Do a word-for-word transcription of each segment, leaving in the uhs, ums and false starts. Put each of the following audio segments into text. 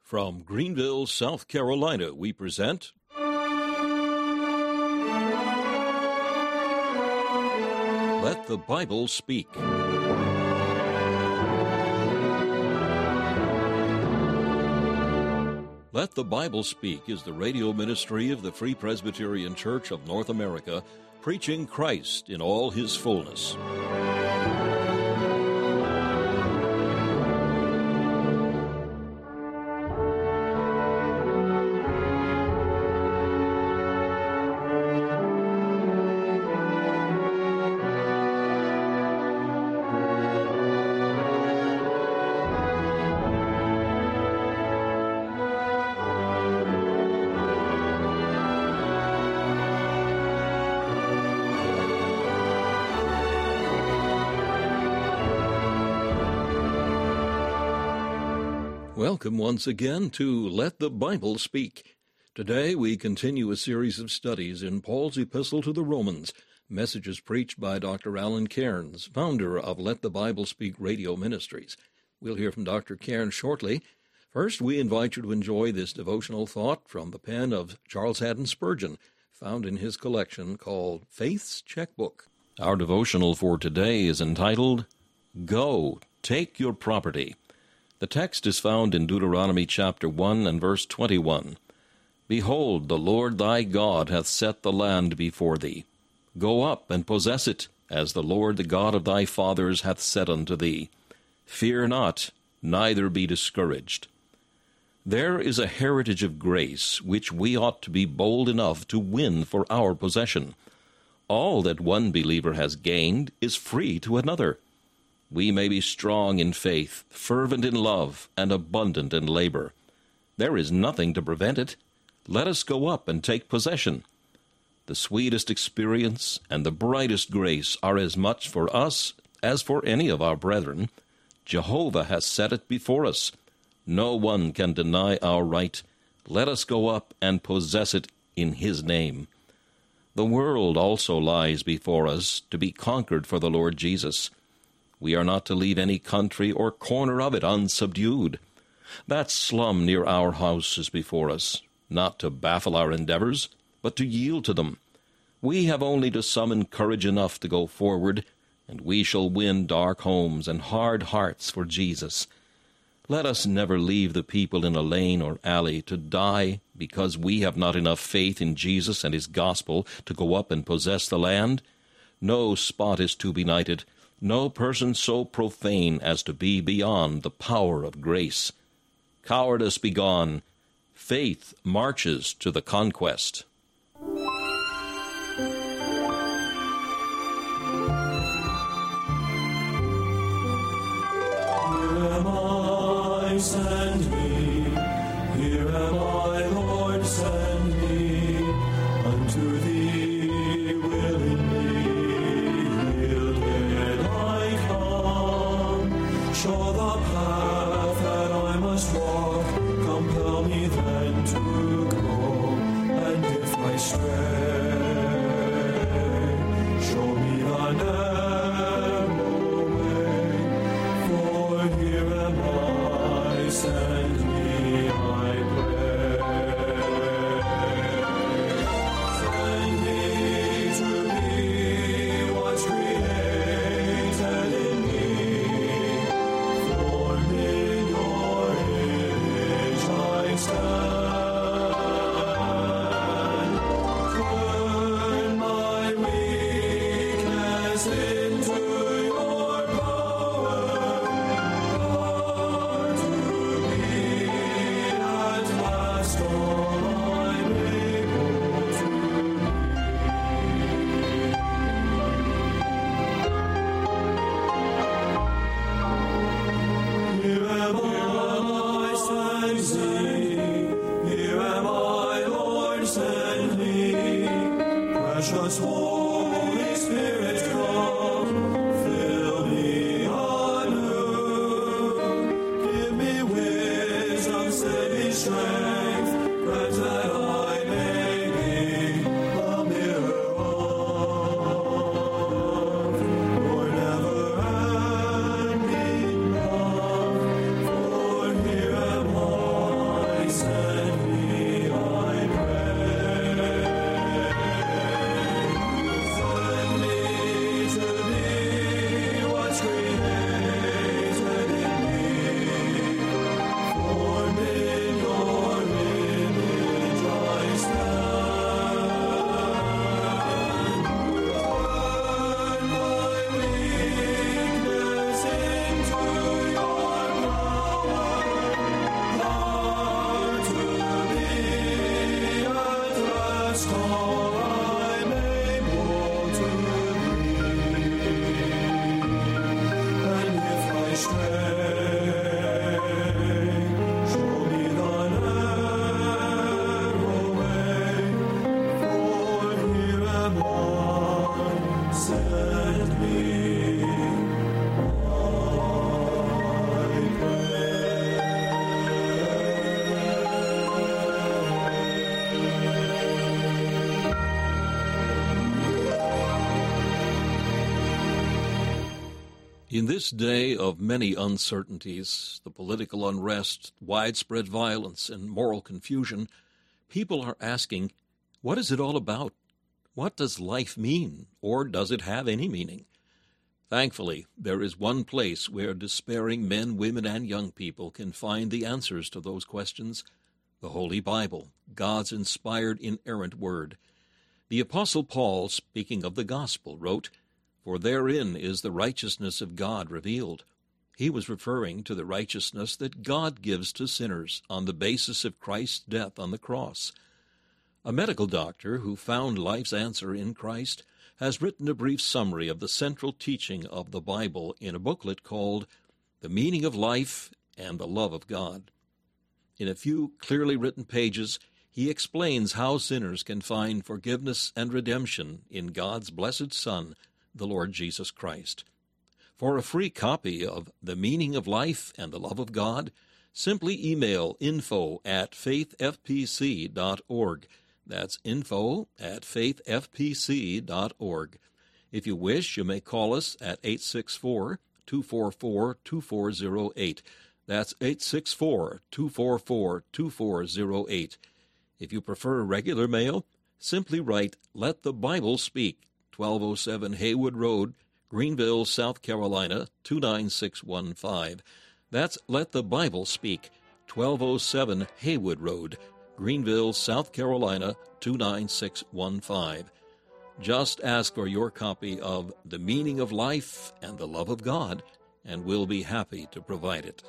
From Greenville, South Carolina, we present Let the Bible Speak. Let the Bible Speak is the radio ministry of the Free Presbyterian Church of North America, preaching Christ in all his fullness. Welcome once again to Let the Bible Speak. Today we continue a series of studies in Paul's epistle to the Romans, messages preached by Doctor Alan Cairns, founder of Let the Bible Speak Radio Ministries. We'll hear from Doctor Cairns shortly. First, we invite you to enjoy this devotional thought from the pen of Charles Haddon Spurgeon, found in his collection called Faith's Checkbook. Our devotional for today is entitled, Go, Take Your Property. The text is found in Deuteronomy chapter one and verse twenty-one. Behold, the Lord thy God hath set the land before thee. Go up and possess it, as the Lord the God of thy fathers hath said unto thee. Fear not, neither be discouraged. There is a heritage of grace which we ought to be bold enough to win for our possession. All that one believer has gained is free to another. We may be strong in faith, fervent in love, and abundant in labor. There is nothing to prevent it. Let us go up and take possession. The sweetest experience and the brightest grace are as much for us as for any of our brethren. Jehovah has set it before us. No one can deny our right. Let us go up and possess it in his name. The world also lies before us to be conquered for the Lord Jesus. We are not to leave any country or corner of it unsubdued. That slum near our house is before us, not to baffle our endeavors, but to yield to them. We have only to summon courage enough to go forward, and we shall win dark homes and hard hearts for Jesus. Let us never leave the people in a lane or alley to die because we have not enough faith in Jesus and his gospel to go up and possess the land. No spot is to be benighted. No person so profane as to be beyond the power of grace. Cowardice be gone. Faith marches to the conquest. Here am I, send me. Here am I, Lord, send me. Unto thee willingly yielded I come. Show the path that I must walk. Compel me then to go. And if I stray, show me the narrow way. For here am I, send me, I pray. Send me to be what's created in me. Formed in your image I stand. Turn my weakness into your power. Power to be at last all I'm able to be. Here am I, send me. Here am I, Lord, send me. Precious Holy Spirit, come, fill me anew. Give me wisdom, send me strength, grant that I may be a mirror of your never-ending love. For here am I, In this day of many uncertainties, the political unrest, widespread violence, and moral confusion, people are asking, what is it all about? What does life mean, or does it have any meaning? Thankfully, there is one place where despairing men, women, and young people can find the answers to those questions: the Holy Bible, God's inspired, inerrant word. The Apostle Paul, speaking of the gospel, wrote, "For therein is the righteousness of God revealed." He was referring to the righteousness that God gives to sinners on the basis of Christ's death on the cross. A medical doctor who found life's answer in Christ has written a brief summary of the central teaching of the Bible in a booklet called The Meaning of Life and the Love of God. In a few clearly written pages, he explains how sinners can find forgiveness and redemption in God's blessed Son, the Lord Jesus Christ. For a free copy of The Meaning of Life and the Love of God, simply email info at faith f p c dot org. That's info at faith f p c dot org. If you wish, you may call us at eight six four, two four four, two four zero eight. That's eight six four, two four four, two four zero eight. If you prefer regular mail, simply write Let the Bible Speak, twelve oh seven Haywood Road, Greenville, South Carolina, two nine six one five. That's Let the Bible Speak, twelve oh seven Haywood Road, Greenville, South Carolina, two nine six one five. Just ask for your copy of The Meaning of Life and the Love of God, and we'll be happy to provide it.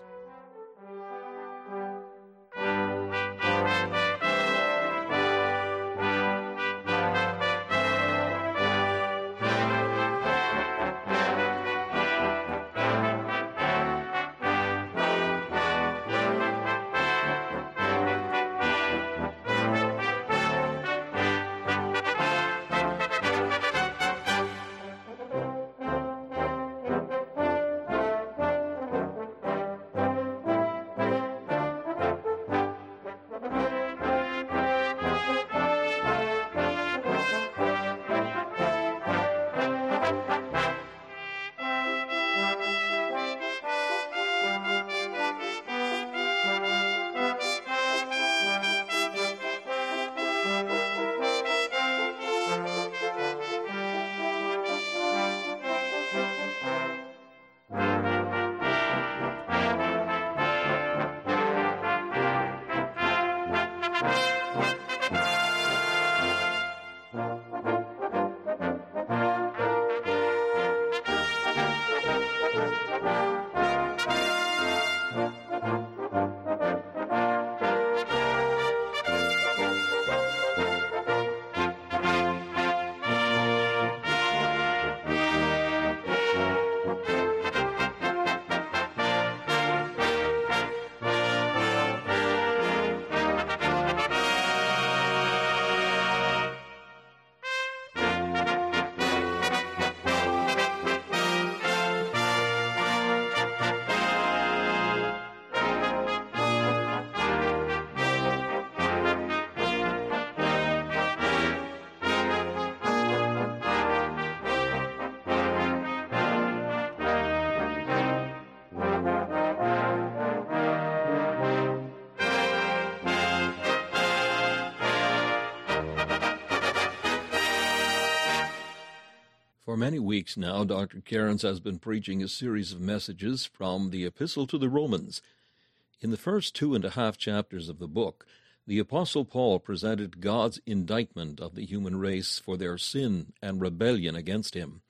For many weeks now, Doctor Cairns has been preaching a series of messages from the Epistle to the Romans. In the first two and a half chapters of the book, the Apostle Paul presented God's indictment of the human race for their sin and rebellion against him.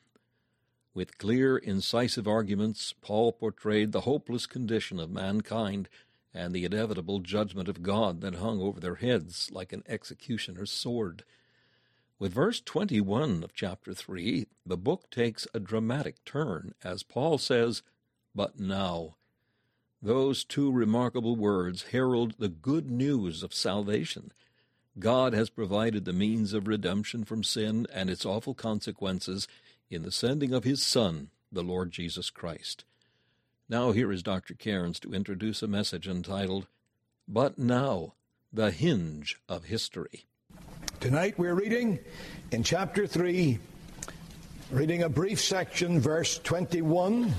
With clear, incisive arguments, Paul portrayed the hopeless condition of mankind and the inevitable judgment of God that hung over their heads like an executioner's sword. With verse twenty-one of chapter three, the book takes a dramatic turn as Paul says, "But now." Those two remarkable words herald the good news of salvation. God has provided the means of redemption from sin and its awful consequences in the sending of his Son, the Lord Jesus Christ. Now here is Doctor Cairns to introduce a message entitled, But Now, the Hinge of History. Tonight we're reading in chapter three, Reading a brief section, verse twenty-one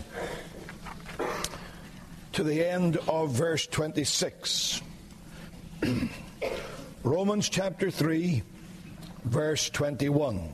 to the end of verse twenty-six. Romans chapter three, verse twenty-one.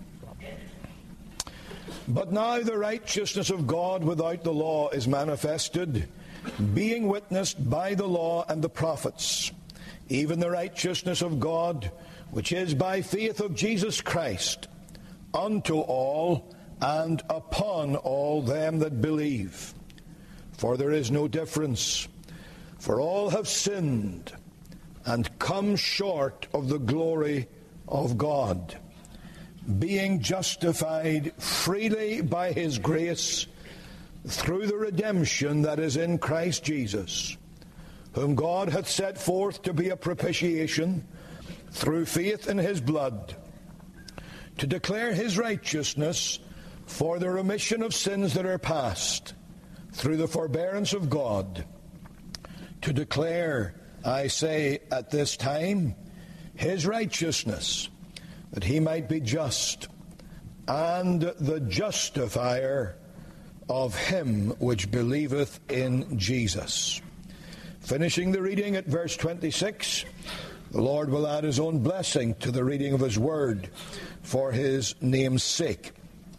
But now the righteousness of God without the law is manifested, being witnessed by the law and the prophets, even the righteousness of God, which is by faith of Jesus Christ, unto all and upon all them that believe. For there is no difference, for all have sinned and come short of the glory of God, being justified freely by his grace through the redemption that is in Christ Jesus, whom God hath set forth to be a propitiation through faith in his blood, to declare his righteousness for the remission of sins that are past, through the forbearance of God, to declare, I say, at this time, his righteousness, that he might be just, and the justifier of him which believeth in Jesus. Finishing the reading at verse twenty-six, the Lord will add his own blessing to the reading of his word for his name's sake.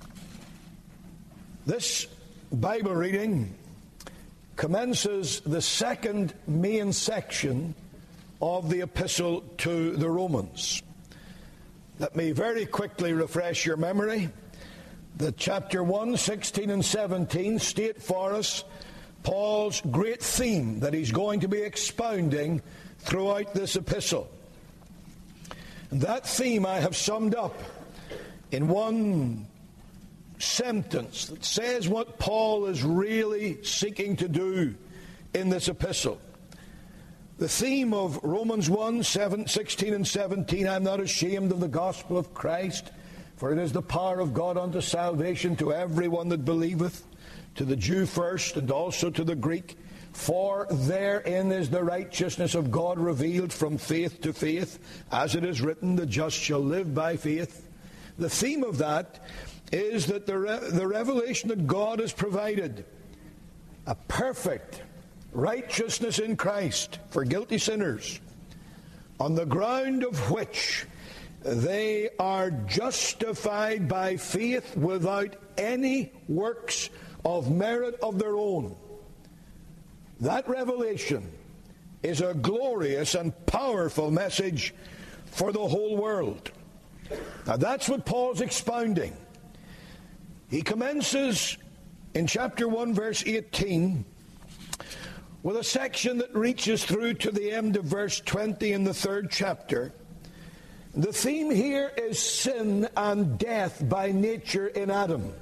This Bible reading commences the second main section of the epistle to the Romans. Let me very quickly refresh your memory that chapter one, sixteen and seventeen state for us Paul's great theme that he's going to be expounding throughout this epistle. And that theme I have summed up in one sentence that says what Paul is really seeking to do in this epistle. The theme of Romans one, seven, sixteen and seventeen, I'm not ashamed of the gospel of Christ, for it is the power of God unto salvation to everyone that believeth, to the Jew first and also to the Greek. For therein is the righteousness of God revealed from faith to faith, as it is written, the just shall live by faith. The theme of that is that the, re- the revelation that God has provided a perfect righteousness in Christ for guilty sinners, on the ground of which they are justified by faith without any works of merit of their own. That revelation is a glorious and powerful message for the whole world. Now that's what Paul's expounding. He commences in chapter one, verse eighteen, with a section that reaches through to the end of verse twenty in the third chapter. The theme here is sin and death by nature in Adam.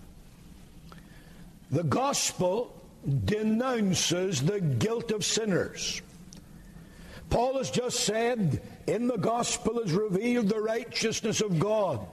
The gospel denounces the guilt of sinners. Paul has just said, in the gospel is revealed the righteousness of God.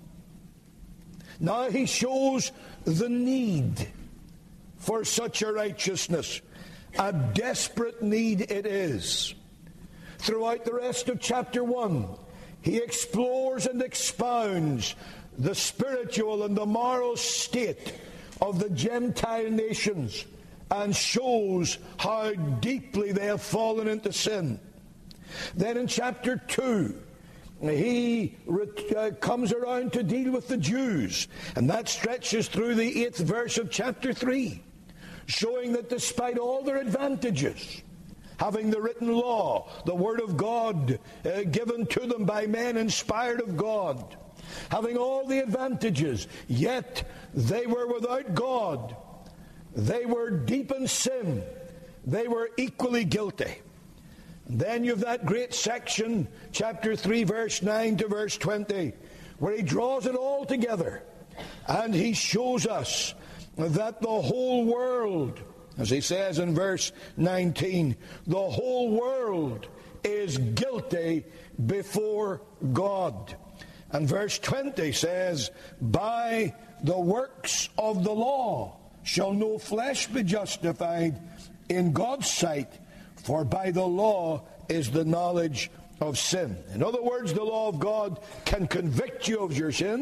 Now he shows the need for such a righteousness. A desperate need it is. Throughout the rest of chapter one, he explores and expounds the spiritual and the moral state of the Gentile nations and shows how deeply they have fallen into sin. Then in chapter two, he uh, comes around to deal with the Jews, and that stretches through the eighth verse of chapter three, showing that despite all their advantages, having the written law, the word of God uh, given to them by men inspired of God, having all the advantages, yet they were without God. They were deep in sin. They were equally guilty. And then you have that great section, chapter three, verse nine to verse twenty, where he draws it all together. And he shows us that the whole world, as he says in verse nineteen, the whole world is guilty before God. And verse twenty says, by the works of the law shall no flesh be justified in God's sight, for by the law is the knowledge of sin. In other words, the law of God can convict you of your sin.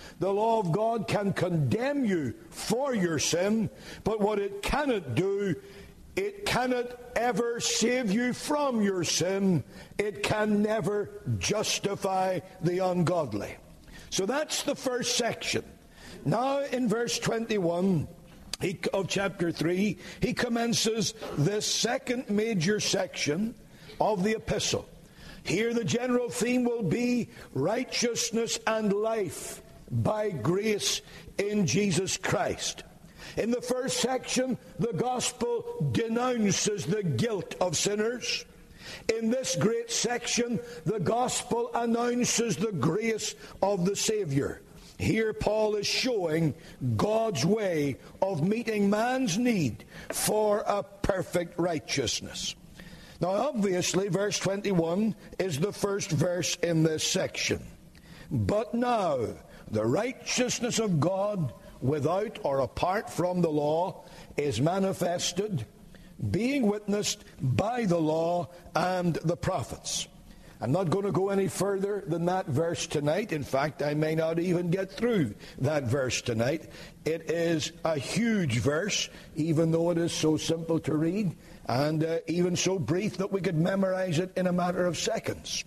The law of God can condemn you for your sin, but what it cannot do, it cannot ever save you from your sin. It can never justify the ungodly. So that's the first section. Now in verse twenty-one he, of chapter three, he commences this second major section of the epistle. Here the general theme will be righteousness and life by grace in Jesus Christ. In the first section, the gospel denounces the guilt of sinners. In this great section, the gospel announces the grace of the Savior. Here Paul is showing God's way of meeting man's need for a perfect righteousness. Now obviously verse twenty-one is the first verse in this section. But now the righteousness of God without or apart from the law is manifested, being witnessed by the law and the prophets. I'm not going to go any further than that verse tonight. In fact, I may not even get through that verse tonight. It is a huge verse, even though it is so simple to read, and uh, even so brief that we could memorize it in a matter of seconds.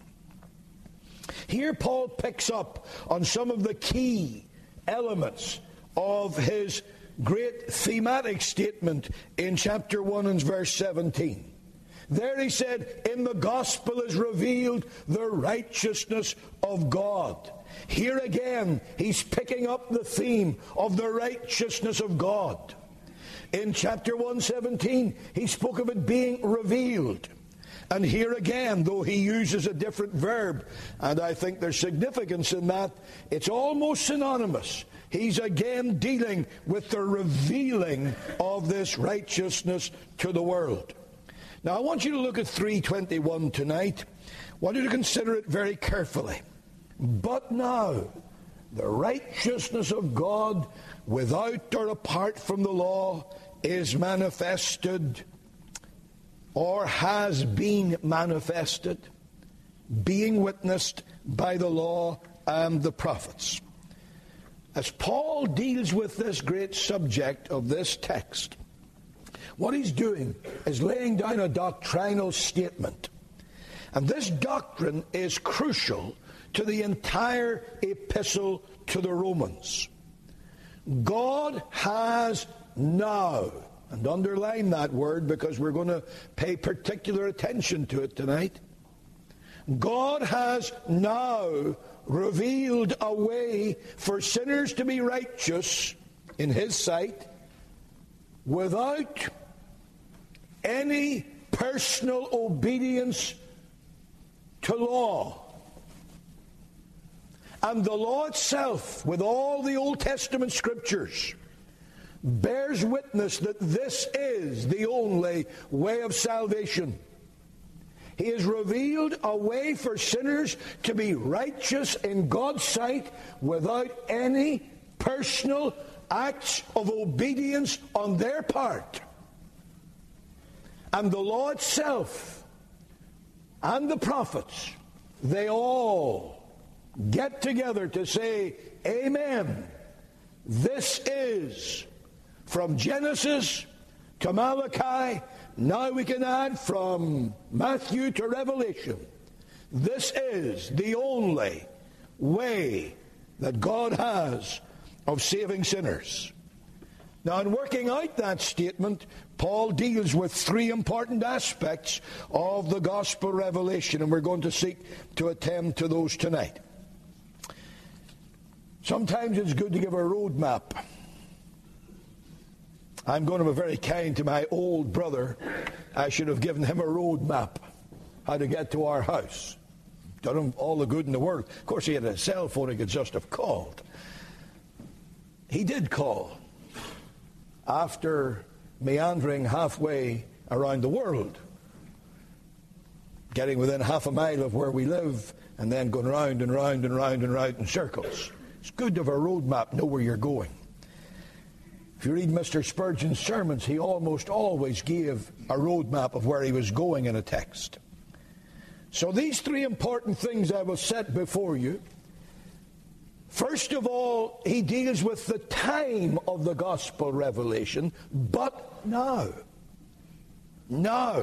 Here Paul picks up on some of the key elements of his great thematic statement in chapter one and verse seventeen. There he said, in the gospel is revealed the righteousness of God. Here again, he's picking up the theme of the righteousness of God. In chapter one seventeen, he spoke of it being revealed. And here again, though he uses a different verb, and I think there's significance in that, it's almost synonymous. He's again dealing with the revealing of this righteousness to the world. Now I want you to look at three twenty-one tonight. I want you to consider it very carefully. But now, the righteousness of God without or apart from the law is manifested, or has been manifested, being witnessed by the law and the prophets. As Paul deals with this great subject of this text, what he's doing is laying down a doctrinal statement. And this doctrine is crucial to the entire epistle to the Romans. God has now, and underline that word because we're going to pay particular attention to it tonight. God has now revealed a way for sinners to be righteous in his sight without any personal obedience to law. And the law itself, with all the Old Testament scriptures, bears witness that this is the only way of salvation. He has revealed a way for sinners to be righteous in God's sight without any personal acts of obedience on their part. And the law itself and the prophets, they all get together to say, amen. This is, from Genesis to Malachi, now we can add from Matthew to Revelation, this is the only way that God has of saving sinners. Now, in working out that statement, Paul deals with three important aspects of the gospel revelation, and we're going to seek to attend to those tonight. Sometimes it's good to give a road map. I'm going to be very kind to my old brother. I should have given him a road map, how to get to our house. Done him all the good in the world. Of course, he had a cell phone, he could just have called. He did call after meandering halfway around the world, getting within half a mile of where we live, and then going round and round and round and round in circles. It's good to have a road map, know where you're going. If you read Mister Spurgeon's sermons, he almost always gave a road map of where he was going in a text. So these three important things I will set before you. First of all, he deals with the time of the gospel revelation, but now. Now.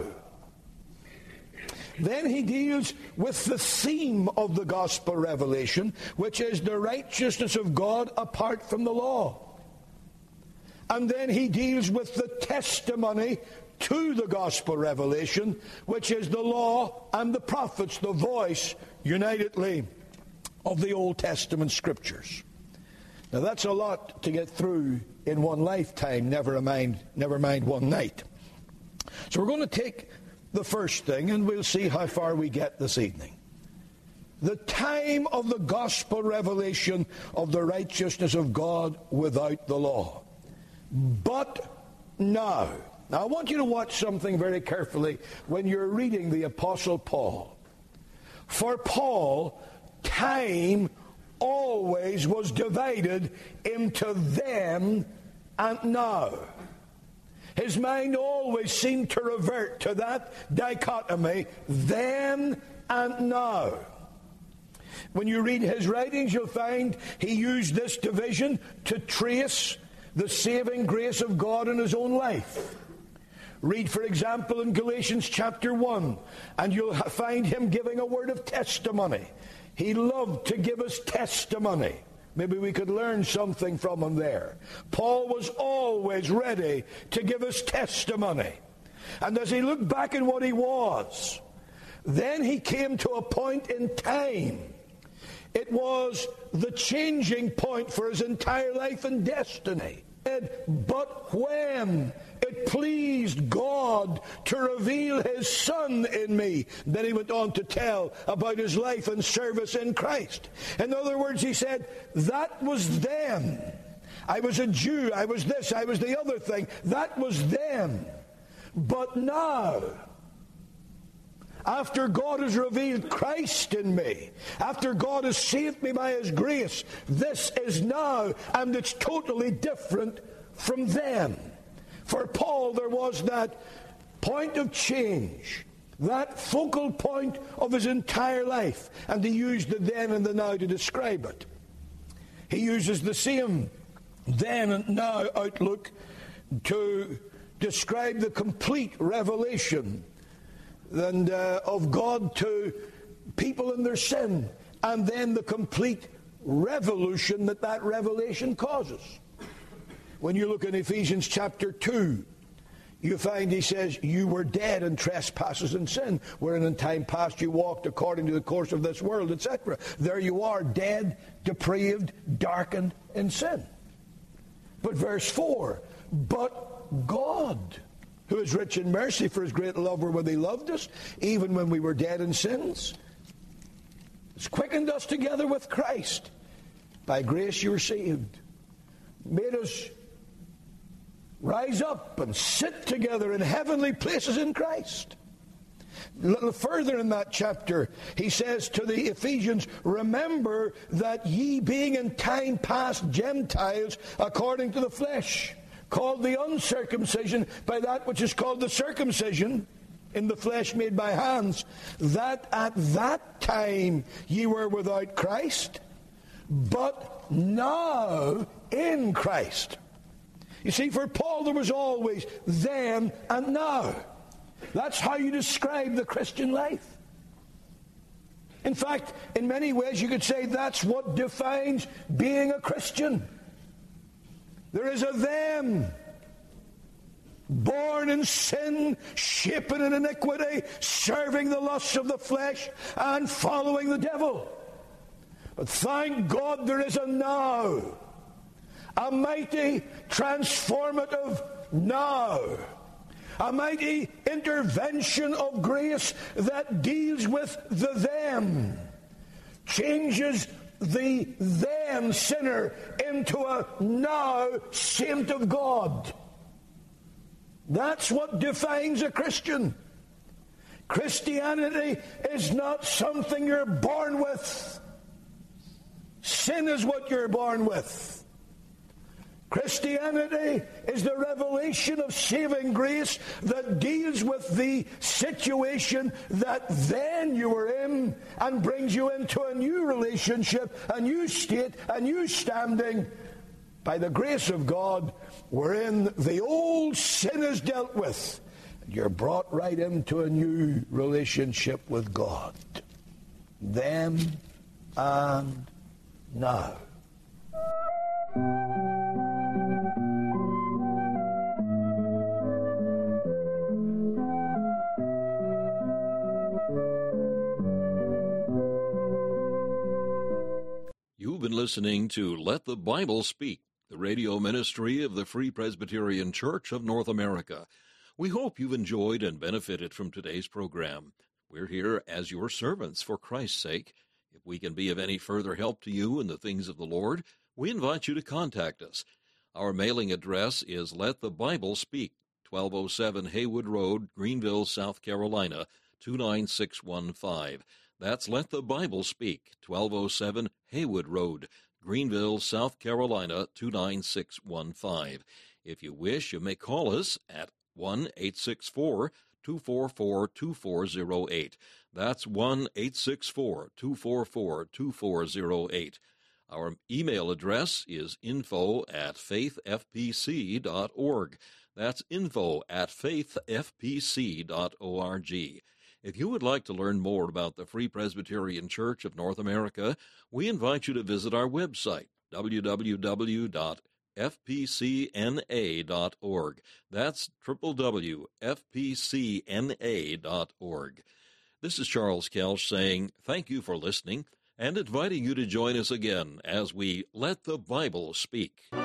Then he deals with the theme of the gospel revelation, which is the righteousness of God apart from the law. And then he deals with the testimony to the gospel revelation, which is the law and the prophets, the voice unitedly of the Old Testament scriptures. Now that's a lot to get through in one lifetime, never mind, never mind one night. So we're going to take the first thing and we'll see how far we get this evening. The time of the gospel revelation of the righteousness of God without the law. But now. Now I want you to watch something very carefully when you're reading the Apostle Paul. For Paul, time always was divided into then and now. His mind always seemed to revert to that dichotomy, then and now. When you read his writings, you'll find he used this division to trace the saving grace of God in his own life. Read, for example, in Galatians chapter one, and you'll find him giving a word of testimony. He loved to give us testimony. Maybe we could learn something from him there. Paul was always ready to give us testimony. And as he looked back at what he was, then he came to a point in time. It was the changing point for his entire life and destiny. But when it pleased God to reveal his Son in me, then he went on to tell about his life and service in Christ. In other words, he said, that was then. I was a Jew, I was this, I was the other thing. That was then. But now, after God has revealed Christ in me, after God has saved me by his grace, this is now, and it's totally different from then. For Paul, there was that point of change, that focal point of his entire life, and he used the then and the now to describe it. He uses the same then and now outlook to describe the complete revelation and uh, of God to people in their sin, and then the complete revolution that that revelation causes. When you look in Ephesians chapter two, you find he says, you were dead in trespasses and sin, wherein in time past you walked according to the course of this world, et cetera. There you are, dead, depraved, darkened in sin. But verse four, but God, who is rich in mercy for his great love wherewith he loved us, even when we were dead in sins, has quickened us together with Christ. By grace you were saved. Made us rise up and sit together in heavenly places in Christ. A little further in that chapter, he says to the Ephesians, remember that ye being in time past Gentiles according to the flesh, called the uncircumcision by that which is called the circumcision in the flesh made by hands, that at that time ye were without Christ, but now in Christ. You see, for Paul there was always then and now. That's how you describe the Christian life. In fact, in many ways you could say that's what defines being a Christian. There is a then, born in sin, shapen in iniquity, serving the lusts of the flesh, and following the devil. But thank God there is a now, a mighty transformative now, a mighty intervention of grace that deals with the then, changes the then sinner into a now saint of God. That's what defines a Christian. Christianity is not something you're born with. Sin is what you're born with. Christianity is the revelation of saving grace that deals with the situation that then you were in and brings you into a new relationship, a new state, a new standing. By the grace of God, wherein the old sin is dealt with, you're brought right into a new relationship with God. Then and now. You've been listening to Let the Bible Speak, the radio ministry of the Free Presbyterian Church of North America. We hope you've enjoyed and benefited from today's program. We're here as your servants for Christ's sake. If we can be of any further help to you in the things of the Lord, we invite you to contact us. Our mailing address is Let the Bible Speak, twelve oh seven Haywood Road, Greenville, South Carolina, two nine six one five. That's Let the Bible Speak, twelve oh seven Haywood Road, Greenville, South Carolina, two nine six one five. If you wish, you may call us at one eight six four, two four four, two four zero eight. That's one eight six four, two four four, two four zero eight. Our email address is info at faith f p c dot org. That's info at faith f p c dot org. If you would like to learn more about the Free Presbyterian Church of North America, we invite you to visit our website, w w w dot f p c n a dot org. That's w w w dot f p c n a dot org. This is Charles Kelch saying thank you for listening and inviting you to join us again as we Let the Bible Speak.